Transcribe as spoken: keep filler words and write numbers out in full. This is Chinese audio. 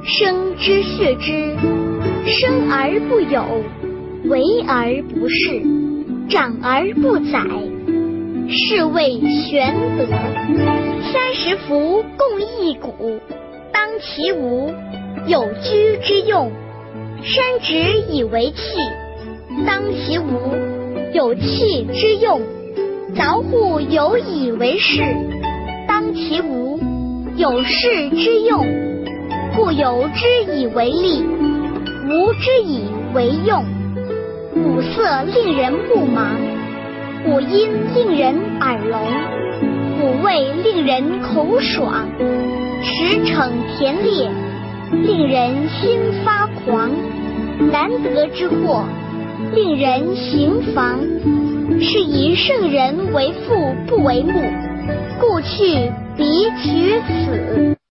生之畜之，生而不有，为而不恃，长而不宰，是谓玄德。三十辐共一毂，当其无，有居之用。山直以为器，当其无，有器之用。凿户有以为室，当其无，有室之用。故有之以为利，无之以为用。五色令人目盲，五音令人耳聋，五味令人口爽，驰骋田猎，令人心发狂。难得之货，令人行妨。是以圣人为父不为目，故去彼取此。